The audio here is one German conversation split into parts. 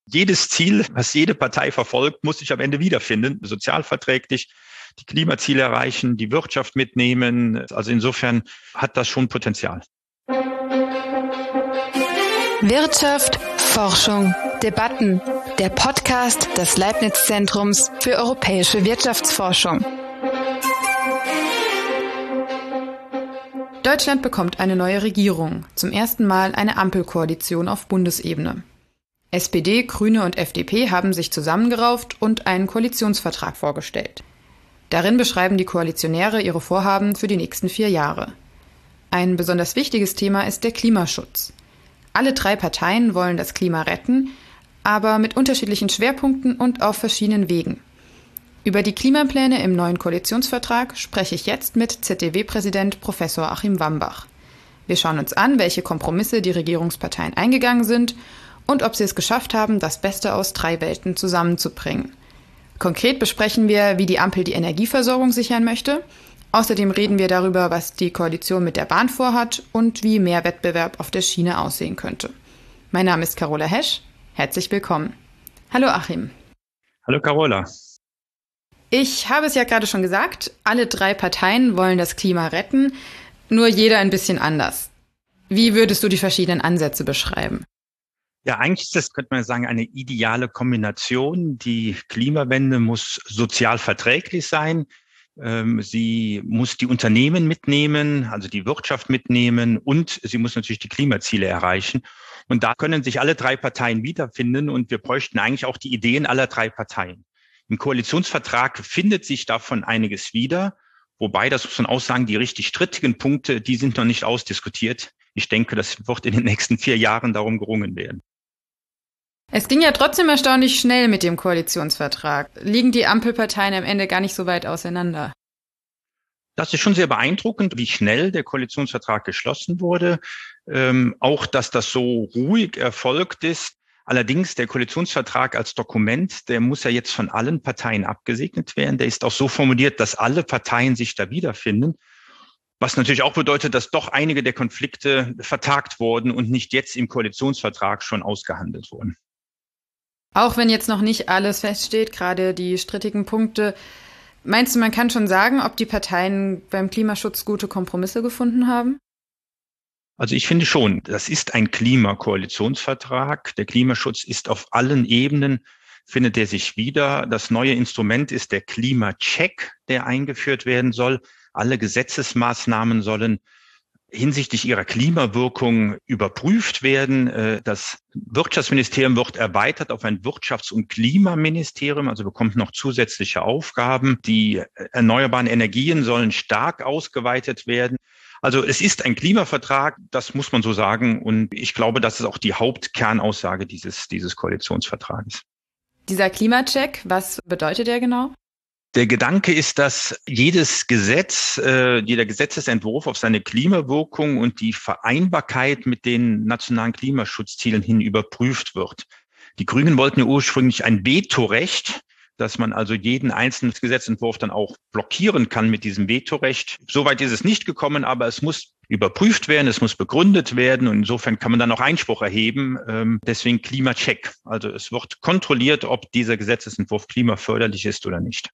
Jedes Ziel, was jede Partei verfolgt, muss sich am Ende wiederfinden. Sozialverträglich, die Klimaziele erreichen, die Wirtschaft mitnehmen. Also insofern hat das schon Potenzial. Wirtschaft, Forschung, Debatten. Der Podcast des Leibniz-Zentrums für europäische Wirtschaftsforschung. Deutschland bekommt eine neue Regierung. Zum ersten Mal eine Ampelkoalition auf Bundesebene. SPD, Grüne und FDP haben sich zusammengerauft und einen Koalitionsvertrag vorgestellt. Darin beschreiben die Koalitionäre ihre Vorhaben für die nächsten 4 Jahre. Ein besonders wichtiges Thema ist der Klimaschutz. Alle 3 Parteien wollen das Klima retten, aber mit unterschiedlichen Schwerpunkten und auf verschiedenen Wegen. Über die Klimapläne im neuen Koalitionsvertrag spreche ich jetzt mit ZDW-Präsident Professor Achim Wambach. Wir schauen uns an, welche Kompromisse die Regierungsparteien eingegangen sind und ob sie es geschafft haben, das Beste aus 3 Welten zusammenzubringen. Konkret besprechen wir, wie die Ampel die Energieversorgung sichern möchte. Außerdem reden wir darüber, was die Koalition mit der Bahn vorhat und wie mehr Wettbewerb auf der Schiene aussehen könnte. Mein Name ist Carola Hesch. Herzlich willkommen. Hallo Achim. Hallo Carola. Ich habe es ja gerade schon gesagt, alle 3 Parteien wollen das Klima retten, nur jeder ein bisschen anders. Wie würdest du die verschiedenen Ansätze beschreiben? Ja, eigentlich ist das, könnte man sagen, eine ideale Kombination. Die Klimawende muss sozial verträglich sein. Sie muss die Unternehmen mitnehmen, also die Wirtschaft mitnehmen und sie muss natürlich die Klimaziele erreichen. Und da können sich alle 3 Parteien wiederfinden und wir bräuchten eigentlich auch die Ideen aller 3 Parteien. Im Koalitionsvertrag findet sich davon einiges wieder, wobei, das muss man auch sagen, die richtig strittigen Punkte, die sind noch nicht ausdiskutiert. Ich denke, das wird in den nächsten 4 Jahren darum gerungen werden. Es ging ja trotzdem erstaunlich schnell mit dem Koalitionsvertrag. Liegen die Ampelparteien am Ende gar nicht so weit auseinander? Das ist schon sehr beeindruckend, wie schnell der Koalitionsvertrag geschlossen wurde. Auch, dass das so ruhig erfolgt ist. Allerdings, der Koalitionsvertrag als Dokument, der muss ja jetzt von allen Parteien abgesegnet werden. Der ist auch so formuliert, dass alle Parteien sich da wiederfinden. Was natürlich auch bedeutet, dass doch einige der Konflikte vertagt wurden und nicht jetzt im Koalitionsvertrag schon ausgehandelt wurden. Auch wenn jetzt noch nicht alles feststeht, gerade die strittigen Punkte, meinst du, man kann schon sagen, ob die Parteien beim Klimaschutz gute Kompromisse gefunden haben? Also ich finde schon, das ist ein Klimakoalitionsvertrag. Der Klimaschutz ist auf allen Ebenen, findet er sich wieder. Das neue Instrument ist der Klimacheck, der eingeführt werden soll. Alle Gesetzesmaßnahmen sollen hinsichtlich ihrer Klimawirkung überprüft werden. Das Wirtschaftsministerium wird erweitert auf ein Wirtschafts- und Klimaministerium, also bekommt noch zusätzliche Aufgaben. Die erneuerbaren Energien sollen stark ausgeweitet werden. Also es ist ein Klimavertrag, das muss man so sagen. Und ich glaube, das ist auch die Hauptkernaussage dieses Koalitionsvertrages. Dieser Klimacheck, was bedeutet der genau? Der Gedanke ist, dass jeder Gesetzesentwurf auf seine Klimawirkung und die Vereinbarkeit mit den nationalen Klimaschutzzielen hin überprüft wird. Die Grünen wollten ja ursprünglich ein Vetorecht, dass man also jeden einzelnen Gesetzentwurf dann auch blockieren kann mit diesem Vetorecht. Soweit ist es nicht gekommen, aber es muss überprüft werden, es muss begründet werden und insofern kann man dann auch Einspruch erheben. Deswegen Klimacheck. Also es wird kontrolliert, ob dieser Gesetzesentwurf klimaförderlich ist oder nicht.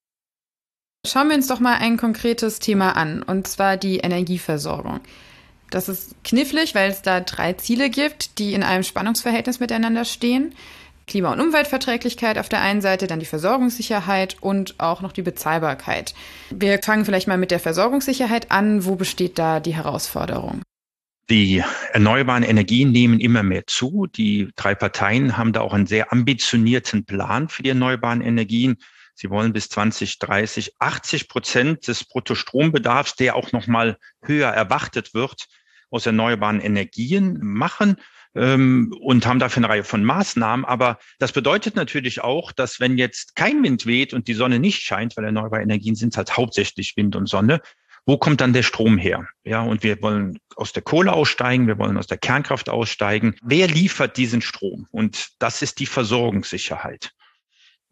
Schauen wir uns doch mal ein konkretes Thema an, und zwar die Energieversorgung. Das ist knifflig, weil es da 3 Ziele gibt, die in einem Spannungsverhältnis miteinander stehen. Klima- und Umweltverträglichkeit auf der einen Seite, dann die Versorgungssicherheit und auch noch die Bezahlbarkeit. Wir fangen vielleicht mal mit der Versorgungssicherheit an. Wo besteht da die Herausforderung? Die erneuerbaren Energien nehmen immer mehr zu. Die 3 Parteien haben da auch einen sehr ambitionierten Plan für die erneuerbaren Energien. Sie wollen bis 2030 80% des Bruttostrombedarfs, der auch noch mal höher erwartet wird, aus erneuerbaren Energien machen. Und haben dafür eine Reihe von Maßnahmen. Aber das bedeutet natürlich auch, dass wenn jetzt kein Wind weht und die Sonne nicht scheint, weil erneuerbare Energien sind halt hauptsächlich Wind und Sonne, wo kommt dann der Strom her? Ja, und wir wollen aus der Kohle aussteigen, wir wollen aus der Kernkraft aussteigen. Wer liefert diesen Strom? Und das ist die Versorgungssicherheit.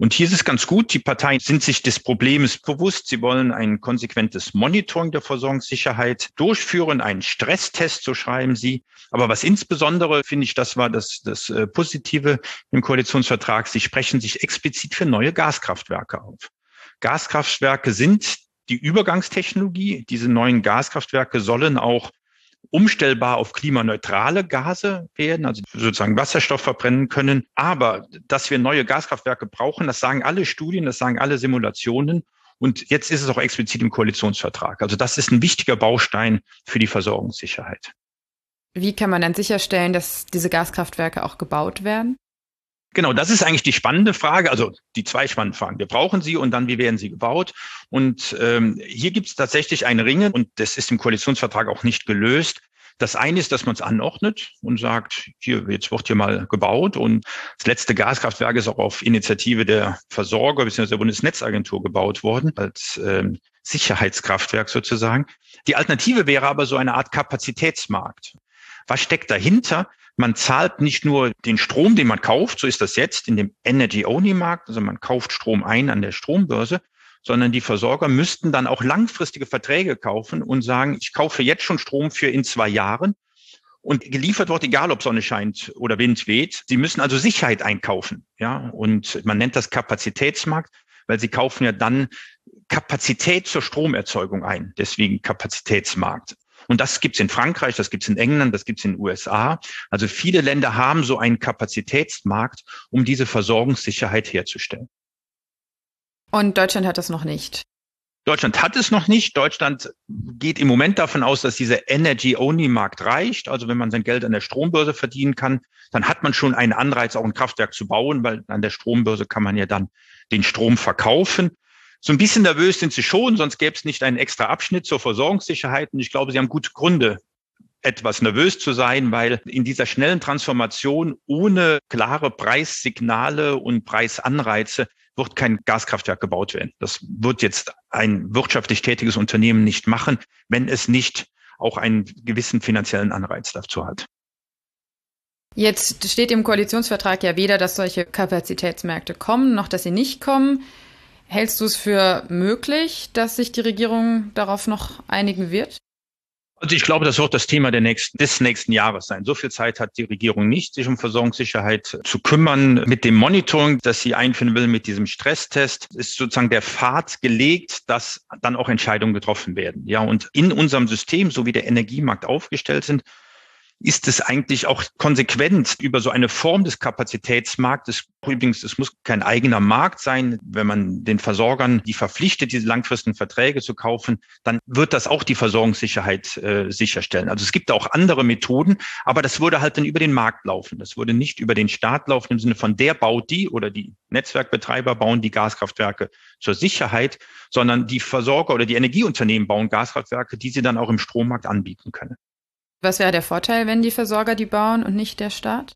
Und hier ist es ganz gut, die Parteien sind sich des Problems bewusst. Sie wollen ein konsequentes Monitoring der Versorgungssicherheit durchführen, einen Stresstest, so schreiben sie. Aber was insbesondere, finde ich, das war das Positive im Koalitionsvertrag, sie sprechen sich explizit für neue Gaskraftwerke auf. Gaskraftwerke sind die Übergangstechnologie. Diese neuen Gaskraftwerke sollen auch umstellbar auf klimaneutrale Gase werden, also sozusagen Wasserstoff verbrennen können. Aber dass wir neue Gaskraftwerke brauchen, das sagen alle Studien, das sagen alle Simulationen. Und jetzt ist es auch explizit im Koalitionsvertrag. Also das ist ein wichtiger Baustein für die Versorgungssicherheit. Wie kann man dann sicherstellen, dass diese Gaskraftwerke auch gebaut werden? Genau, das ist eigentlich die spannende Frage, also die zwei spannenden Fragen. Wir brauchen sie und dann, wie werden sie gebaut? Und hier gibt es tatsächlich ein Ringen und das ist im Koalitionsvertrag auch nicht gelöst. Das eine ist, dass man es anordnet und sagt, hier, jetzt wird hier mal gebaut. Und das letzte Gaskraftwerk ist auch auf Initiative der Versorger bzw. der Bundesnetzagentur gebaut worden, als Sicherheitskraftwerk sozusagen. Die Alternative wäre aber so eine Art Kapazitätsmarkt. Was steckt dahinter? Man zahlt nicht nur den Strom, den man kauft, so ist das jetzt in dem Energy-Only-Markt, also man kauft Strom ein an der Strombörse, sondern die Versorger müssten dann auch langfristige Verträge kaufen und sagen, ich kaufe jetzt schon Strom für in 2 Jahren und geliefert wird, egal ob Sonne scheint oder Wind weht. Sie müssen also Sicherheit einkaufen, ja, und man nennt das Kapazitätsmarkt, weil sie kaufen ja dann Kapazität zur Stromerzeugung ein, deswegen Kapazitätsmarkt. Und das gibt's in Frankreich, das gibt's in England, das gibt's in den USA. Also viele Länder haben so einen Kapazitätsmarkt, um diese Versorgungssicherheit herzustellen. Und Deutschland hat das noch nicht. Deutschland hat es noch nicht. Deutschland geht im Moment davon aus, dass dieser Energy-Only-Markt reicht. Also wenn man sein Geld an der Strombörse verdienen kann, dann hat man schon einen Anreiz, auch ein Kraftwerk zu bauen, weil an der Strombörse kann man ja dann den Strom verkaufen. So ein bisschen nervös sind sie schon, sonst gäbe es nicht einen extra Abschnitt zur Versorgungssicherheit. Und ich glaube, sie haben gute Gründe, etwas nervös zu sein, weil in dieser schnellen Transformation ohne klare Preissignale und Preisanreize wird kein Gaskraftwerk gebaut werden. Das wird jetzt ein wirtschaftlich tätiges Unternehmen nicht machen, wenn es nicht auch einen gewissen finanziellen Anreiz dazu hat. Jetzt steht im Koalitionsvertrag ja weder, dass solche Kapazitätsmärkte kommen, noch dass sie nicht kommen. Hältst du es für möglich, dass sich die Regierung darauf noch einigen wird? Also ich glaube, das wird das Thema des nächsten Jahres sein. So viel Zeit hat die Regierung nicht, sich um Versorgungssicherheit zu kümmern. Mit dem Monitoring, das sie einführen will, mit diesem Stresstest, ist sozusagen der Pfad gelegt, dass dann auch Entscheidungen getroffen werden. Ja, und in unserem System, so wie der Energiemarkt aufgestellt sind, ist es eigentlich auch konsequent über so eine Form des Kapazitätsmarktes. Übrigens, es muss kein eigener Markt sein. Wenn man den Versorgern die verpflichtet, diese langfristigen Verträge zu kaufen, dann wird das auch die Versorgungssicherheit sicherstellen. Also es gibt auch andere Methoden, aber das würde halt dann über den Markt laufen. Das würde nicht über den Staat laufen im Sinne von der baut die oder die Netzwerkbetreiber bauen die Gaskraftwerke zur Sicherheit, sondern die Versorger oder die Energieunternehmen bauen Gaskraftwerke, die sie dann auch im Strommarkt anbieten können. Was wäre der Vorteil, wenn die Versorger die bauen und nicht der Staat?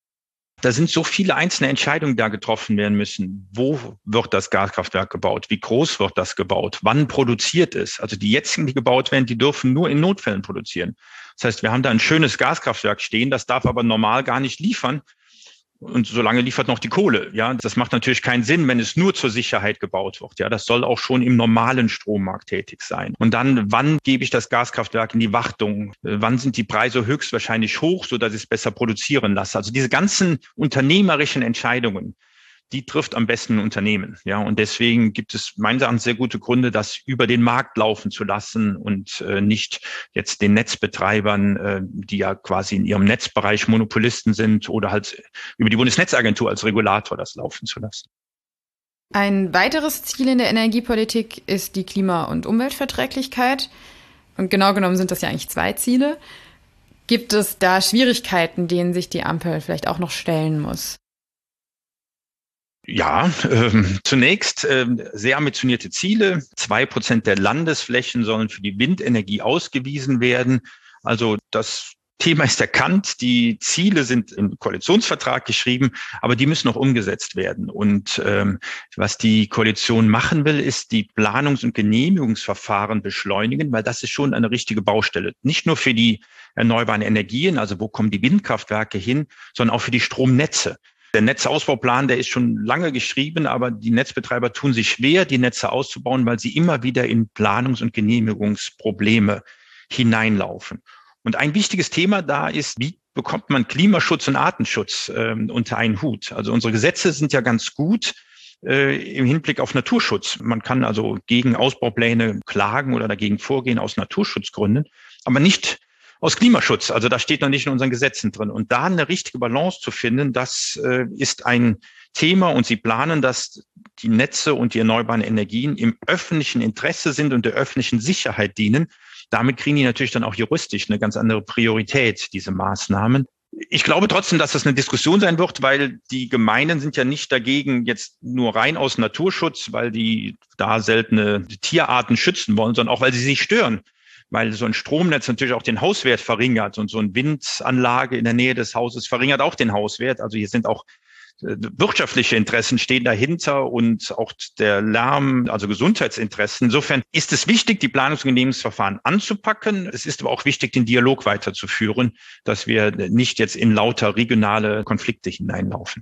Da sind so viele einzelne Entscheidungen, die da getroffen werden müssen. Wo wird das Gaskraftwerk gebaut? Wie groß wird das gebaut? Wann produziert es? Also die jetzigen, die gebaut werden, die dürfen nur in Notfällen produzieren. Das heißt, wir haben da ein schönes Gaskraftwerk stehen, das darf aber normal gar nicht liefern. Und solange liefert noch die Kohle. Ja, das macht natürlich keinen Sinn, wenn es nur zur Sicherheit gebaut wird. Ja, das soll auch schon im normalen Strommarkt tätig sein. Und dann, wann gebe ich das Gaskraftwerk in die Wartung? Wann sind die Preise höchstwahrscheinlich hoch, so dass ich es besser produzieren lasse? Also diese ganzen unternehmerischen Entscheidungen, die trifft am besten ein Unternehmen. Ja, und deswegen gibt es meines Erachtens sehr gute Gründe, das über den Markt laufen zu lassen und nicht jetzt den Netzbetreibern, die ja quasi in ihrem Netzbereich Monopolisten sind, oder halt über die Bundesnetzagentur als Regulator das laufen zu lassen. Ein weiteres Ziel in der Energiepolitik ist die Klima- und Umweltverträglichkeit. Und genau genommen sind das ja eigentlich 2 Ziele. Gibt es da Schwierigkeiten, denen sich die Ampel vielleicht auch noch stellen muss? Ja, zunächst sehr ambitionierte Ziele. 2% der Landesflächen sollen für die Windenergie ausgewiesen werden. Also das Thema ist erkannt. Die Ziele sind im Koalitionsvertrag geschrieben, aber die müssen noch umgesetzt werden. Und was die Koalition machen will, ist die Planungs- und Genehmigungsverfahren beschleunigen, weil das ist schon eine richtige Baustelle. Nicht nur für die erneuerbaren Energien, also wo kommen die Windkraftwerke hin, sondern auch für die Stromnetze. Der Netzausbauplan, der ist schon lange geschrieben, aber die Netzbetreiber tun sich schwer, die Netze auszubauen, weil sie immer wieder in Planungs- und Genehmigungsprobleme hineinlaufen. Und ein wichtiges Thema da ist, wie bekommt man Klimaschutz und Artenschutz unter einen Hut? Also unsere Gesetze sind ja ganz gut im Hinblick auf Naturschutz. Man kann also gegen Ausbaupläne klagen oder dagegen vorgehen aus Naturschutzgründen, aber nicht aus Klimaschutz. Also das steht noch nicht in unseren Gesetzen drin. Und da eine richtige Balance zu finden, das ist ein Thema. Und Sie planen, dass die Netze und die erneuerbaren Energien im öffentlichen Interesse sind und der öffentlichen Sicherheit dienen. Damit kriegen die natürlich dann auch juristisch eine ganz andere Priorität, diese Maßnahmen. Ich glaube trotzdem, dass das eine Diskussion sein wird, weil die Gemeinden sind ja nicht dagegen jetzt nur rein aus Naturschutz, weil die da seltene Tierarten schützen wollen, sondern auch, weil sie sich stören. Weil so ein Stromnetz natürlich auch den Hauswert verringert und so eine Windanlage in der Nähe des Hauses verringert auch den Hauswert. Also hier sind auch wirtschaftliche Interessen stehen dahinter und auch der Lärm, also Gesundheitsinteressen. Insofern ist es wichtig, die Planungs- und Genehmigungsverfahren anzupacken. Es ist aber auch wichtig, den Dialog weiterzuführen, dass wir nicht jetzt in lauter regionale Konflikte hineinlaufen.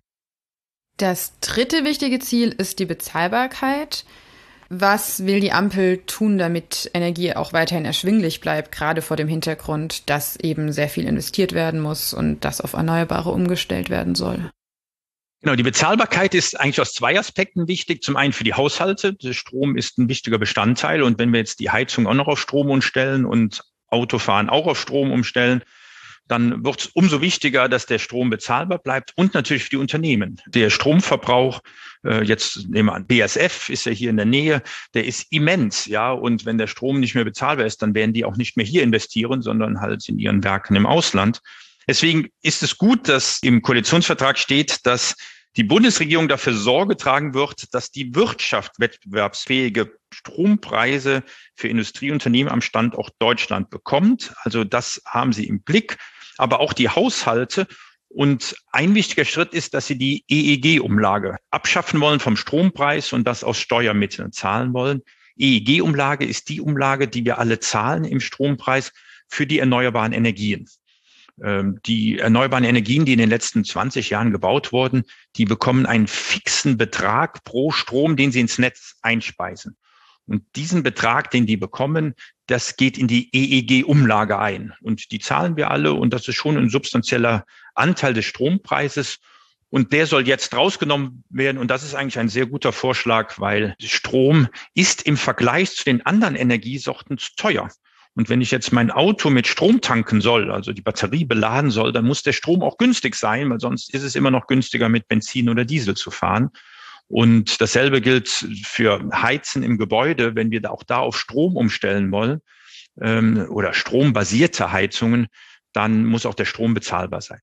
Das dritte wichtige Ziel ist die Bezahlbarkeit. Was will die Ampel tun, damit Energie auch weiterhin erschwinglich bleibt, gerade vor dem Hintergrund, dass eben sehr viel investiert werden muss und das auf Erneuerbare umgestellt werden soll? Genau, die Bezahlbarkeit ist eigentlich aus zwei Aspekten wichtig. Zum einen für die Haushalte. Der Strom ist ein wichtiger Bestandteil. Und wenn wir jetzt die Heizung auch noch auf Strom umstellen und Autofahren auch auf Strom umstellen, dann wird es umso wichtiger, dass der Strom bezahlbar bleibt und natürlich für die Unternehmen. Der Stromverbrauch, jetzt nehmen wir an, BASF ist ja hier in der Nähe, der ist immens, ja. Und wenn der Strom nicht mehr bezahlbar ist, dann werden die auch nicht mehr hier investieren, sondern halt in ihren Werken im Ausland. Deswegen ist es gut, dass im Koalitionsvertrag steht, dass die Bundesregierung dafür Sorge tragen wird, dass die Wirtschaft wettbewerbsfähige Strompreise für Industrieunternehmen am Standort Deutschland bekommt. Also das haben sie im Blick, aber auch die Haushalte. Und ein wichtiger Schritt ist, dass sie die EEG-Umlage abschaffen wollen vom Strompreis und das aus Steuermitteln zahlen wollen. EEG-Umlage ist die Umlage, die wir alle zahlen im Strompreis für die erneuerbaren Energien. Die erneuerbaren Energien, die in den letzten 20 Jahren gebaut wurden, die bekommen einen fixen Betrag pro Strom, den sie ins Netz einspeisen. Und diesen Betrag, den die bekommen, das geht in die EEG-Umlage ein. Und die zahlen wir alle und das ist schon ein substanzieller Anteil des Strompreises. Und der soll jetzt rausgenommen werden. Und das ist eigentlich ein sehr guter Vorschlag, weil Strom ist im Vergleich zu den anderen Energiesorten zu teuer. Und wenn ich jetzt mein Auto mit Strom tanken soll, also die Batterie beladen soll, dann muss der Strom auch günstig sein, weil sonst ist es immer noch günstiger, mit Benzin oder Diesel zu fahren. Und dasselbe gilt für Heizen im Gebäude, wenn wir da auch da auf Strom umstellen wollen oder strombasierte Heizungen, dann muss auch der Strom bezahlbar sein.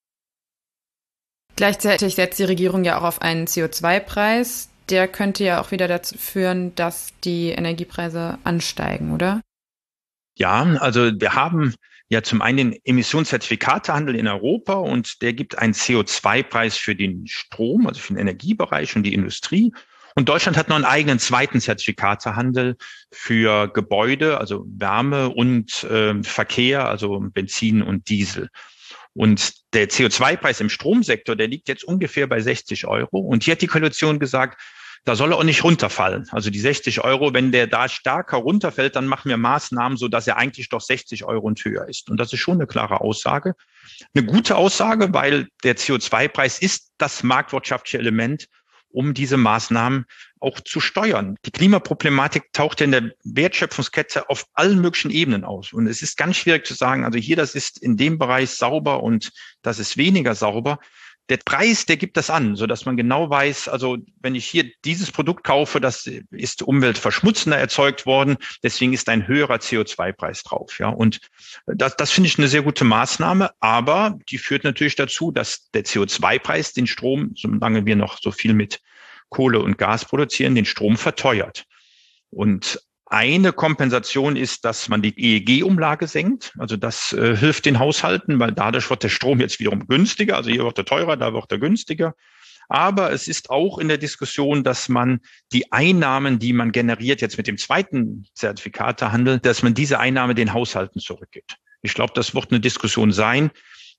Gleichzeitig setzt die Regierung ja auch auf einen CO2-Preis. Der könnte ja auch wieder dazu führen, dass die Energiepreise ansteigen, oder? Ja, also wir haben ja zum einen den Emissionszertifikatehandel in Europa und der gibt einen CO2-Preis für den Strom, also für den Energiebereich und die Industrie. Und Deutschland hat noch einen eigenen zweiten Zertifikatehandel für Gebäude, also Wärme und Verkehr, also Benzin und Diesel. Und der CO2-Preis im Stromsektor, der liegt jetzt ungefähr bei 60 Euro. Und hier hat die Koalition gesagt, da soll er auch nicht runterfallen. Also die 60 Euro, wenn der da stärker runterfällt, dann machen wir Maßnahmen, so dass er eigentlich doch 60 Euro und höher ist. Und das ist schon eine klare Aussage. Eine gute Aussage, weil der CO2-Preis ist das marktwirtschaftliche Element, um diese Maßnahmen auch zu steuern. Die Klimaproblematik taucht ja in der Wertschöpfungskette auf allen möglichen Ebenen aus. Und es ist ganz schwierig zu sagen, also hier, das ist in dem Bereich sauber und das ist weniger sauber. Der Preis, der gibt das an, so dass man genau weiß, also wenn ich hier dieses Produkt kaufe, das ist umweltverschmutzender erzeugt worden, deswegen ist ein höherer CO2-Preis drauf. Ja, und das finde ich eine sehr gute Maßnahme, aber die führt natürlich dazu, dass der CO2-Preis den Strom, solange wir noch so viel mit Kohle und Gas produzieren, den Strom verteuert. Und eine Kompensation ist, dass man die EEG-Umlage senkt. Also das hilft den Haushalten, weil dadurch wird der Strom jetzt wiederum günstiger. Also hier wird er teurer, da wird er günstiger. Aber es ist auch in der Diskussion, dass man die Einnahmen, die man generiert, jetzt mit dem zweiten Zertifikatehandel, dass man diese Einnahme den Haushalten zurückgibt. Ich glaube, das wird eine Diskussion sein.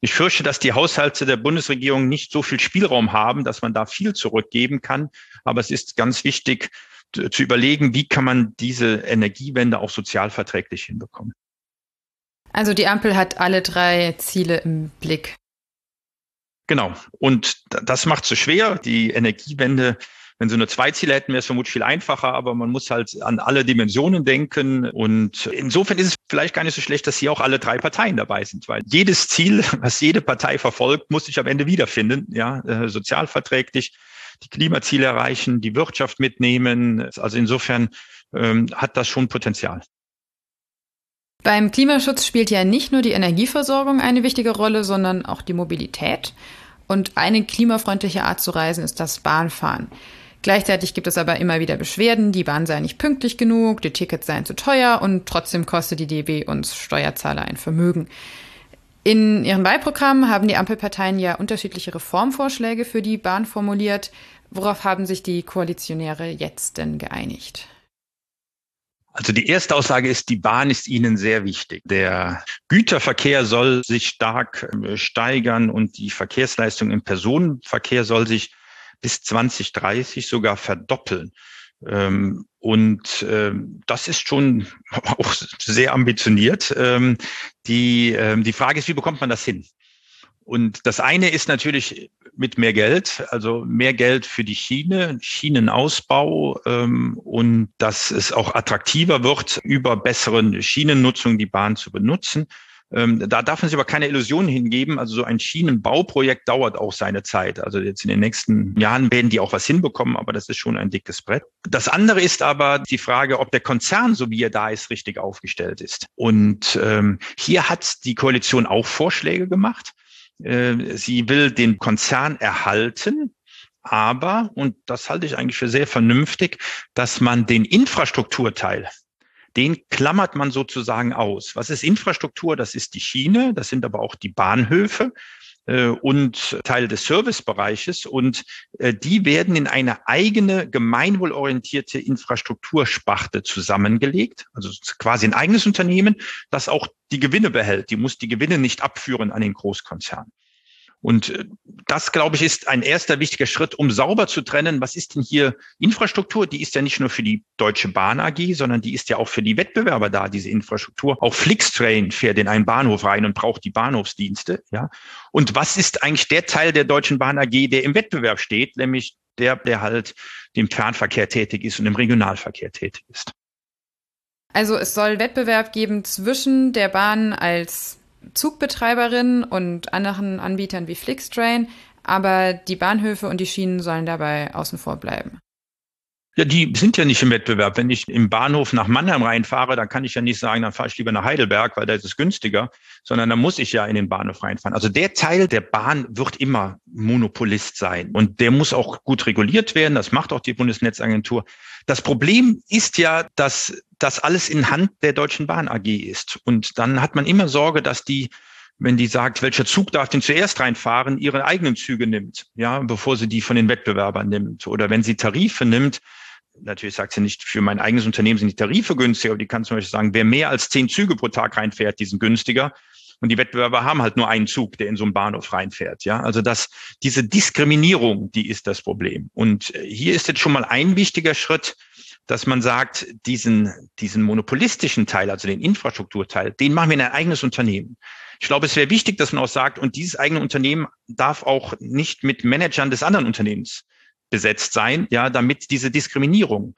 Ich fürchte, dass die Haushalte der Bundesregierung nicht so viel Spielraum haben, dass man da viel zurückgeben kann. Aber es ist ganz wichtig zu überlegen, wie kann man diese Energiewende auch sozialverträglich hinbekommen. Also die Ampel hat alle 3 Ziele im Blick. Genau. Und das macht es so schwer. Die Energiewende, wenn sie nur 2 Ziele hätten, wäre es vermutlich viel einfacher, aber man muss halt an alle Dimensionen denken. Und insofern ist es vielleicht gar nicht so schlecht, dass hier auch alle 3 Parteien dabei sind, weil jedes Ziel, was jede Partei verfolgt, muss sich am Ende wiederfinden, ja, sozialverträglich, die Klimaziele erreichen, die Wirtschaft mitnehmen. Also insofern hat das schon Potenzial. Beim Klimaschutz spielt ja nicht nur die Energieversorgung eine wichtige Rolle, sondern auch die Mobilität. Und eine klimafreundliche Art zu reisen ist das Bahnfahren. Gleichzeitig gibt es aber immer wieder Beschwerden, die Bahn sei nicht pünktlich genug, die Tickets seien zu teuer und trotzdem kostet die DB uns Steuerzahler ein Vermögen. In ihren Wahlprogrammen haben die Ampelparteien ja unterschiedliche Reformvorschläge für die Bahn formuliert. Worauf haben sich die Koalitionäre jetzt denn geeinigt? Also die erste Aussage ist, die Bahn ist ihnen sehr wichtig. Der Güterverkehr soll sich stark steigern und die Verkehrsleistung im Personenverkehr soll sich bis 2030 sogar verdoppeln. Und das ist schon auch sehr ambitioniert. Die Frage ist, wie bekommt man das hin? Und das eine ist natürlich mit mehr Geld, also mehr Geld für die Schiene, Schienenausbau und dass es auch attraktiver wird, über bessere Schienennutzung die Bahn zu benutzen. Da darf man sich aber keine Illusionen hingeben. Also so ein Schienenbauprojekt dauert auch seine Zeit. Also jetzt in den nächsten Jahren werden die auch was hinbekommen, aber das ist schon ein dickes Brett. Das andere ist aber die Frage, ob der Konzern, so wie er da ist, richtig aufgestellt ist. Und hier hat die Koalition auch Vorschläge gemacht. Sie will den Konzern erhalten, aber, und das halte ich eigentlich für sehr vernünftig, dass man den Infrastrukturteil, den klammert man sozusagen aus. Was ist Infrastruktur? Das ist die Schiene, das sind aber auch die Bahnhöfe und Teile des Servicebereiches. Und die werden in eine eigene gemeinwohlorientierte Infrastruktursparte zusammengelegt, also quasi ein eigenes Unternehmen, das auch die Gewinne behält. Die muss die Gewinne nicht abführen an den Großkonzern. Und das, glaube ich, ist ein erster wichtiger Schritt, um sauber zu trennen. Was ist denn hier Infrastruktur? Die ist ja nicht nur für die Deutsche Bahn AG, sondern die ist ja auch für die Wettbewerber da, diese Infrastruktur. Auch Flixtrain fährt in einen Bahnhof rein und braucht die Bahnhofsdienste. Ja. Und was ist eigentlich der Teil der Deutschen Bahn AG, der im Wettbewerb steht, nämlich der halt im Fernverkehr tätig ist und im Regionalverkehr tätig ist? Also es soll Wettbewerb geben zwischen der Bahn als Zugbetreiberin und anderen Anbietern wie Flixtrain, aber die Bahnhöfe und die Schienen sollen dabei außen vor bleiben. Ja, die sind ja nicht im Wettbewerb. Wenn ich im Bahnhof nach Mannheim reinfahre, dann kann ich ja nicht sagen, dann fahre ich lieber nach Heidelberg, weil da ist es günstiger, sondern dann muss ich ja in den Bahnhof reinfahren. Also der Teil der Bahn wird immer Monopolist sein und der muss auch gut reguliert werden. Das macht auch die Bundesnetzagentur. Das Problem ist ja, dass das alles in Hand der Deutschen Bahn AG ist. Und dann hat man immer Sorge, dass die, wenn die sagt, welcher Zug darf denn zuerst reinfahren, ihre eigenen Züge nimmt, ja, bevor sie die von den Wettbewerbern nimmt. Oder wenn sie Tarife nimmt, natürlich sagt sie nicht, für mein eigenes Unternehmen sind die Tarife günstiger, aber die kann zum Beispiel sagen, wer mehr als 10 Züge pro Tag reinfährt, die sind günstiger. Und die Wettbewerber haben halt nur einen Zug, der in so einen Bahnhof reinfährt. Ja, also diese Diskriminierung, die ist das Problem. Und hier ist jetzt schon mal ein wichtiger Schritt, dass man sagt, diesen monopolistischen Teil, also den Infrastrukturteil, den machen wir in ein eigenes Unternehmen. Ich glaube, es wäre wichtig, dass man auch sagt, und dieses eigene Unternehmen darf auch nicht mit Managern des anderen Unternehmens besetzt sein, ja, damit diese Diskriminierung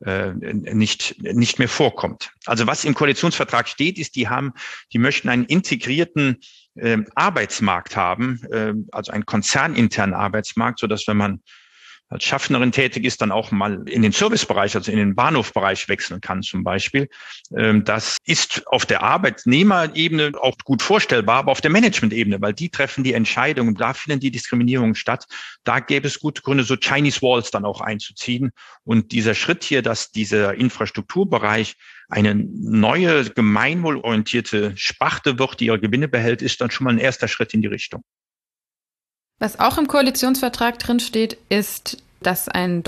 nicht mehr vorkommt. Also was im Koalitionsvertrag steht, ist, die möchten einen integrierten Arbeitsmarkt haben, also einen konzerninternen Arbeitsmarkt, so dass wenn man als Schaffnerin tätig ist, dann auch mal in den Servicebereich, also in den Bahnhofbereich wechseln kann zum Beispiel. Das ist auf der Arbeitnehmerebene auch gut vorstellbar, aber auf der Managementebene, weil die treffen die Entscheidungen, da finden die Diskriminierungen statt. Da gäbe es gute Gründe, so Chinese Walls dann auch einzuziehen. Und dieser Schritt hier, dass dieser Infrastrukturbereich eine neue gemeinwohlorientierte Sparte wird, die ihre Gewinne behält, ist dann schon mal ein erster Schritt in die Richtung. Was auch im Koalitionsvertrag drin steht, ist, dass ein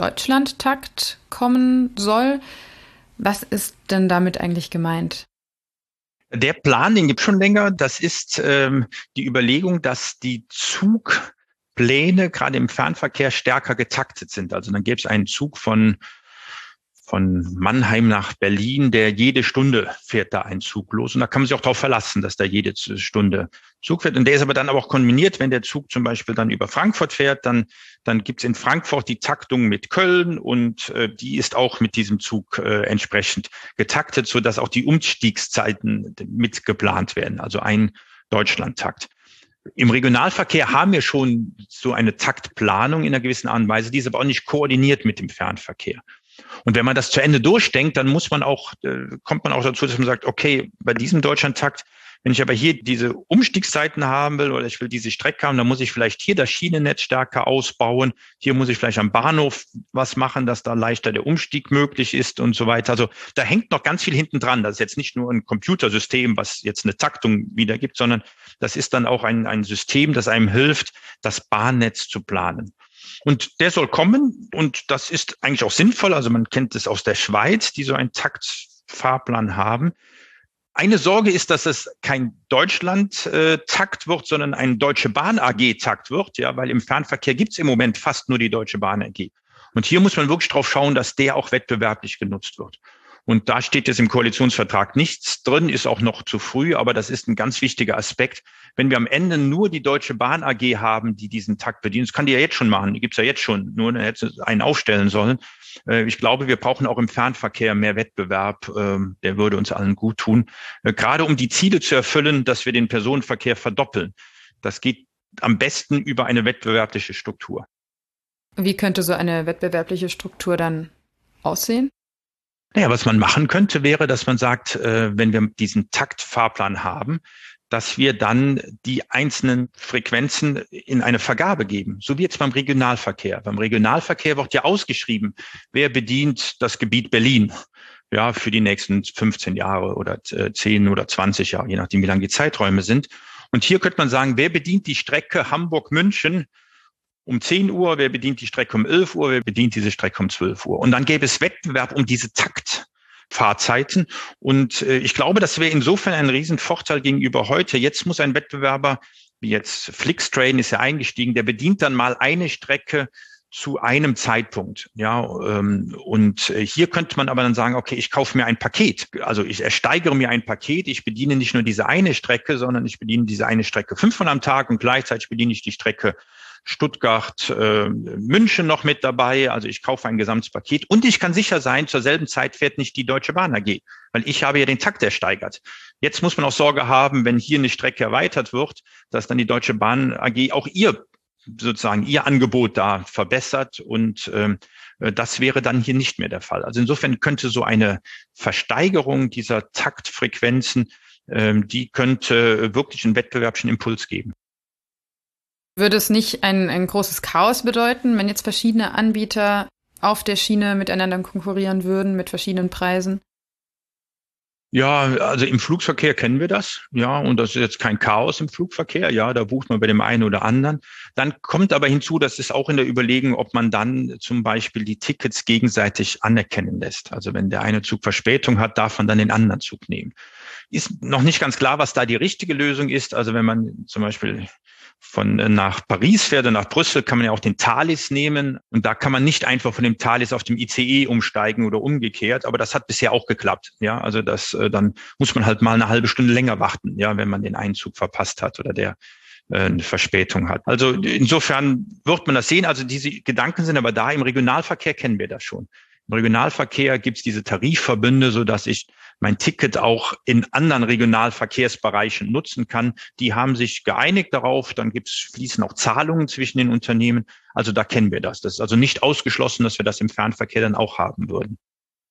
Deutschlandtakt kommen soll. Was ist denn damit eigentlich gemeint? Der Plan, den gibt es schon länger. Das ist die Überlegung, dass die Zugpläne gerade im Fernverkehr stärker getaktet sind. Also dann gäbe es einen Zug von Mannheim nach Berlin, der jede Stunde fährt da ein Zug los. Und da kann man sich auch darauf verlassen, dass da jede Stunde Zug fährt. Und der ist aber dann auch kombiniert, wenn der Zug zum Beispiel dann über Frankfurt fährt, dann gibt es in Frankfurt die Taktung mit Köln und die ist auch mit diesem Zug entsprechend getaktet, sodass auch die Umstiegszeiten mit geplant werden. Also ein Deutschlandtakt. Im Regionalverkehr haben wir schon so eine Taktplanung in einer gewissen Art und Weise, die ist aber auch nicht koordiniert mit dem Fernverkehr. Und wenn man das zu Ende durchdenkt, dann kommt man auch dazu, dass man sagt, okay, bei diesem Deutschlandtakt, wenn ich aber hier diese Umstiegszeiten haben will oder ich will diese Strecke haben, dann muss ich vielleicht hier das Schienennetz stärker ausbauen. Hier muss ich vielleicht am Bahnhof was machen, dass da leichter der Umstieg möglich ist und so weiter. Also da hängt noch ganz viel hinten dran. Das ist jetzt nicht nur ein Computersystem, was jetzt eine Taktung wiedergibt, sondern das ist dann auch ein System, das einem hilft, das Bahnnetz zu planen. Und der soll kommen und das ist eigentlich auch sinnvoll. Also man kennt es aus der Schweiz, die so einen Taktfahrplan haben. Eine Sorge ist, dass es kein Deutschland-Takt wird, sondern ein Deutsche Bahn AG-Takt wird, ja, weil im Fernverkehr gibt es im Moment fast nur die Deutsche Bahn AG. Und hier muss man wirklich drauf schauen, dass der auch wettbewerblich genutzt wird. Und da steht jetzt im Koalitionsvertrag nichts drin, ist auch noch zu früh, aber das ist ein ganz wichtiger Aspekt. Wenn wir am Ende nur die Deutsche Bahn AG haben, die diesen Takt bedient, das kann die ja jetzt schon machen, die gibt's ja jetzt schon, nur hätte einen aufstellen sollen. Ich glaube, wir brauchen auch im Fernverkehr mehr Wettbewerb, der würde uns allen gut tun. Gerade um die Ziele zu erfüllen, dass wir den Personenverkehr verdoppeln. Das geht am besten über eine wettbewerbliche Struktur. Wie könnte so eine wettbewerbliche Struktur dann aussehen? Naja, was man machen könnte, wäre, dass man sagt, wenn wir diesen Taktfahrplan haben, dass wir dann die einzelnen Frequenzen in eine Vergabe geben, so wie jetzt beim Regionalverkehr. Beim Regionalverkehr wird ja ausgeschrieben, wer bedient das Gebiet Berlin, ja, für die nächsten 15 Jahre oder 10 oder 20 Jahre, je nachdem, wie lang die Zeiträume sind. Und hier könnte man sagen, wer bedient die Strecke Hamburg-München um 10 Uhr, wer bedient die Strecke um 11 Uhr, wer bedient diese Strecke um 12 Uhr. Und dann gäbe es Wettbewerb um diese Taktfahrzeiten. Und ich glaube, das wäre insofern ein Riesenvorteil gegenüber heute. Jetzt muss ein Wettbewerber, wie jetzt Flixtrain ist ja eingestiegen, der bedient dann mal eine Strecke zu einem Zeitpunkt. Ja, und hier könnte man aber dann sagen, okay, ich kaufe mir ein Paket. Also ich ersteigere mir ein Paket. Ich bediene nicht nur diese eine Strecke, sondern ich bediene diese eine Strecke 5-mal am Tag und gleichzeitig bediene ich die Strecke Stuttgart, München noch mit dabei. Also ich kaufe ein Gesamtpaket und ich kann sicher sein, zur selben Zeit fährt nicht die Deutsche Bahn AG, weil ich habe ja den Takt ersteigert. Jetzt muss man auch Sorge haben, wenn hier eine Strecke erweitert wird, dass dann die Deutsche Bahn AG auch ihr Angebot da verbessert und das wäre dann hier nicht mehr der Fall. Also insofern könnte so eine Versteigerung dieser Taktfrequenzen, die könnte wirklich einen wettbewerblichen Impuls geben. Würde es nicht ein großes Chaos bedeuten, wenn jetzt verschiedene Anbieter auf der Schiene miteinander konkurrieren würden mit verschiedenen Preisen? Ja, also im Flugverkehr kennen wir das, ja, und das ist jetzt kein Chaos im Flugverkehr, ja, da bucht man bei dem einen oder anderen. Dann kommt aber hinzu, das ist auch in der Überlegung, ob man dann zum Beispiel die Tickets gegenseitig anerkennen lässt. Also wenn der eine Zug Verspätung hat, darf man dann den anderen Zug nehmen. Ist noch nicht ganz klar, was da die richtige Lösung ist. Also wenn man zum Beispiel nach Paris fährt oder nach Brüssel, kann man ja auch den Thalys nehmen. Und da kann man nicht einfach von dem Thalys auf dem ICE umsteigen oder umgekehrt. Aber das hat bisher auch geklappt. Ja, also dann muss man halt mal eine halbe Stunde länger warten, ja, wenn man den Einzug verpasst hat oder der eine Verspätung hat. Also insofern wird man das sehen. Also diese Gedanken sind aber da. Im Regionalverkehr kennen wir das schon. Im Regionalverkehr gibt es diese Tarifverbünde, so dass ich mein Ticket auch in anderen Regionalverkehrsbereichen nutzen kann. Die haben sich geeinigt darauf. Dann fließen auch Zahlungen zwischen den Unternehmen. Also da kennen wir das. Das ist also nicht ausgeschlossen, dass wir das im Fernverkehr dann auch haben würden.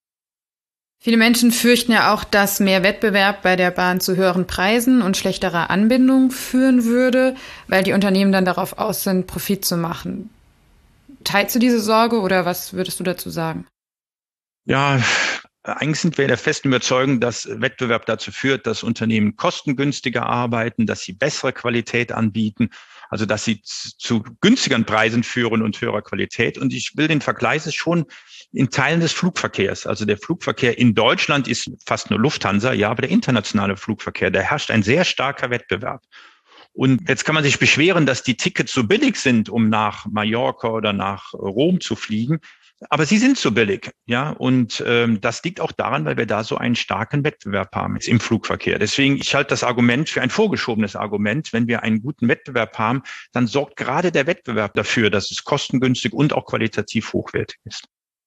Viele Menschen fürchten ja auch, dass mehr Wettbewerb bei der Bahn zu höheren Preisen und schlechterer Anbindung führen würde, weil die Unternehmen dann darauf aus sind, Profit zu machen. Teilst du diese Sorge oder was würdest du dazu sagen? Ja, eigentlich sind wir der festen Überzeugung, dass Wettbewerb dazu führt, dass Unternehmen kostengünstiger arbeiten, dass sie bessere Qualität anbieten, also dass sie zu günstigeren Preisen führen und höherer Qualität. Und ich will den Vergleich schon in Teilen des Flugverkehrs. Also der Flugverkehr in Deutschland ist fast nur Lufthansa, ja, aber der internationale Flugverkehr, da herrscht ein sehr starker Wettbewerb. Und jetzt kann man sich beschweren, dass die Tickets so billig sind, um nach Mallorca oder nach Rom zu fliegen. Aber sie sind so billig, ja. Und das liegt auch daran, weil wir da so einen starken Wettbewerb haben jetzt im Flugverkehr. Deswegen, ich halte das Argument für ein vorgeschobenes Argument. Wenn wir einen guten Wettbewerb haben, dann sorgt gerade der Wettbewerb dafür, dass es kostengünstig und auch qualitativ hochwertig ist.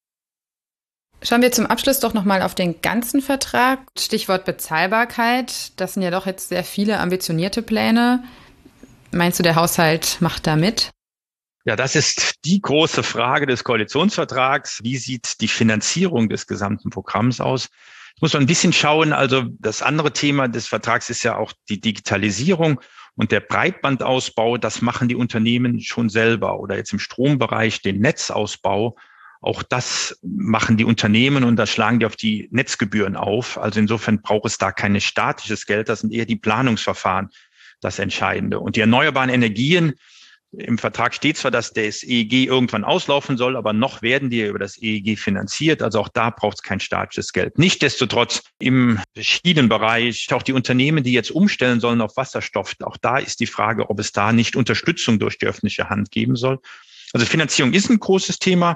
Schauen wir zum Abschluss doch nochmal auf den ganzen Vertrag. Stichwort Bezahlbarkeit. Das sind ja doch jetzt sehr viele ambitionierte Pläne. Meinst du, der Haushalt macht da mit? Ja, das ist die große Frage des Koalitionsvertrags. Wie sieht die Finanzierung des gesamten Programms aus? Ich muss mal ein bisschen schauen. Also das andere Thema des Vertrags ist ja auch die Digitalisierung und der Breitbandausbau. Das machen die Unternehmen schon selber oder jetzt im Strombereich den Netzausbau. Auch das machen die Unternehmen und da schlagen die auf die Netzgebühren auf. Also insofern braucht es da kein staatliches Geld. Das sind eher die Planungsverfahren das Entscheidende. Und die erneuerbaren Energien, im Vertrag steht zwar, dass das EEG irgendwann auslaufen soll, aber noch werden die über das EEG finanziert. Also auch da braucht es kein staatliches Geld. Nichtsdestotrotz im Schienenbereich, auch die Unternehmen, die jetzt umstellen sollen auf Wasserstoff, auch da ist die Frage, ob es da nicht Unterstützung durch die öffentliche Hand geben soll. Also Finanzierung ist ein großes Thema.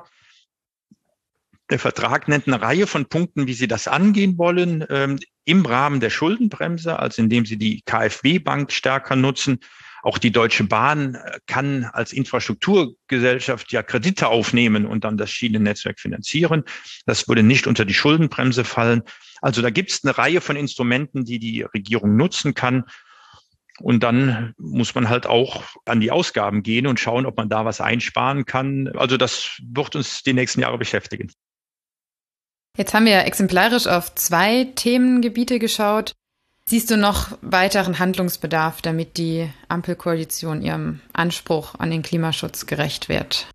Der Vertrag nennt eine Reihe von Punkten, wie sie das angehen wollen, im Rahmen der Schuldenbremse, also indem sie die KfW-Bank stärker nutzen. Auch die Deutsche Bahn kann als Infrastrukturgesellschaft ja Kredite aufnehmen und dann das Schienennetzwerk finanzieren. Das würde nicht unter die Schuldenbremse fallen. Also da gibt es eine Reihe von Instrumenten, die die Regierung nutzen kann. Und dann muss man halt auch an die Ausgaben gehen und schauen, ob man da was einsparen kann. Also das wird uns die nächsten Jahre beschäftigen. Jetzt haben wir ja exemplarisch auf 2 Themengebiete geschaut. Siehst du noch weiteren Handlungsbedarf, damit die Ampelkoalition ihrem Anspruch an den Klimaschutz gerecht wird?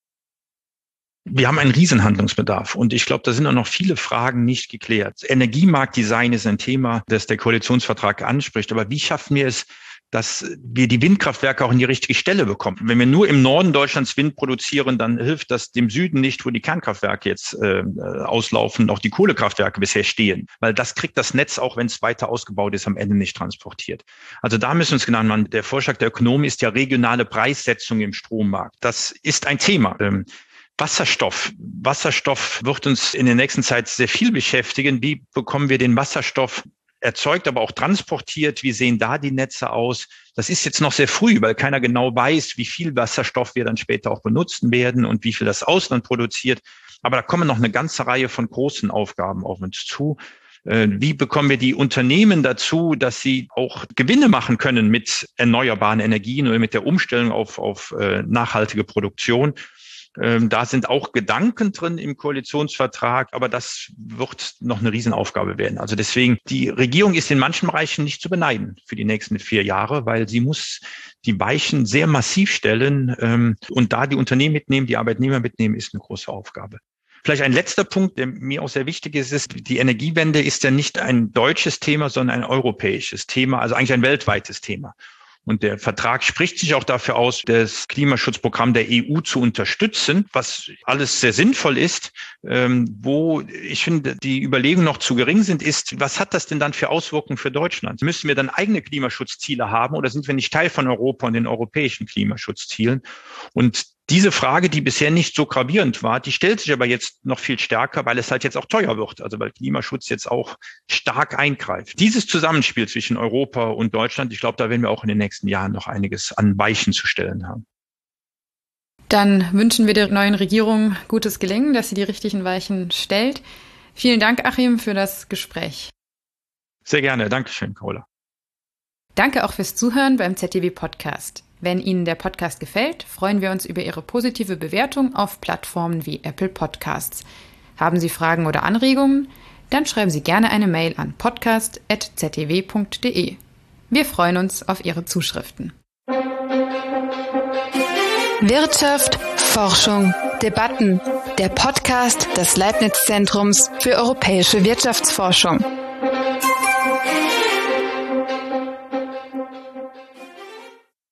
Wir haben einen Riesenhandlungsbedarf und ich glaube, da sind auch noch viele Fragen nicht geklärt. Energiemarktdesign ist ein Thema, das der Koalitionsvertrag anspricht. Aber wie schaffen wir es, dass wir die Windkraftwerke auch in die richtige Stelle bekommen? Wenn wir nur im Norden Deutschlands Wind produzieren, dann hilft das dem Süden nicht, wo die Kernkraftwerke jetzt auslaufen, auch die Kohlekraftwerke bisher stehen. Weil das kriegt das Netz, auch wenn es weiter ausgebaut ist, am Ende nicht transportiert. Also da müssen wir uns genau machen. Der Vorschlag der Ökonomen ist ja regionale Preissetzung im Strommarkt. Das ist ein Thema. Wasserstoff wird uns in der nächsten Zeit sehr viel beschäftigen. Wie bekommen wir den Wasserstoff erzeugt, aber auch transportiert? Wie sehen da die Netze aus? Das ist jetzt noch sehr früh, weil keiner genau weiß, wie viel Wasserstoff wir dann später auch benutzen werden und wie viel das Ausland produziert. Aber da kommen noch eine ganze Reihe von großen Aufgaben auf uns zu. Wie bekommen wir die Unternehmen dazu, dass sie auch Gewinne machen können mit erneuerbaren Energien oder mit der Umstellung auf nachhaltige Produktion? Da sind auch Gedanken drin im Koalitionsvertrag, aber das wird noch eine Riesenaufgabe werden. Also deswegen, die Regierung ist in manchen Bereichen nicht zu beneiden für die nächsten 4 Jahre, weil sie muss die Weichen sehr massiv stellen. Und da die Unternehmen mitnehmen, die Arbeitnehmer mitnehmen, ist eine große Aufgabe. Vielleicht ein letzter Punkt, der mir auch sehr wichtig ist, die Energiewende ist ja nicht ein deutsches Thema, sondern ein europäisches Thema, also eigentlich ein weltweites Thema. Und der Vertrag spricht sich auch dafür aus, das Klimaschutzprogramm der EU zu unterstützen, was alles sehr sinnvoll ist. Wo ich finde, die Überlegungen noch zu gering sind, ist, was hat das denn dann für Auswirkungen für Deutschland? Müssen wir dann eigene Klimaschutzziele haben oder sind wir nicht Teil von Europa und den europäischen Klimaschutzzielen? Und diese Frage, die bisher nicht so gravierend war, die stellt sich aber jetzt noch viel stärker, weil es halt jetzt auch teuer wird, also weil Klimaschutz jetzt auch stark eingreift. Dieses Zusammenspiel zwischen Europa und Deutschland, ich glaube, da werden wir auch in den nächsten Jahren noch einiges an Weichen zu stellen haben. Dann wünschen wir der neuen Regierung gutes Gelingen, dass sie die richtigen Weichen stellt. Vielen Dank, Achim, für das Gespräch. Sehr gerne. Dankeschön, Carola. Danke auch fürs Zuhören beim ZDW-Podcast. Wenn Ihnen der Podcast gefällt, freuen wir uns über Ihre positive Bewertung auf Plattformen wie Apple Podcasts. Haben Sie Fragen oder Anregungen? Dann schreiben Sie gerne eine Mail an podcast@zdw.de. Wir freuen uns auf Ihre Zuschriften. Wirtschaft, Forschung, Debatten. Der Podcast des Leibniz-Zentrums für europäische Wirtschaftsforschung.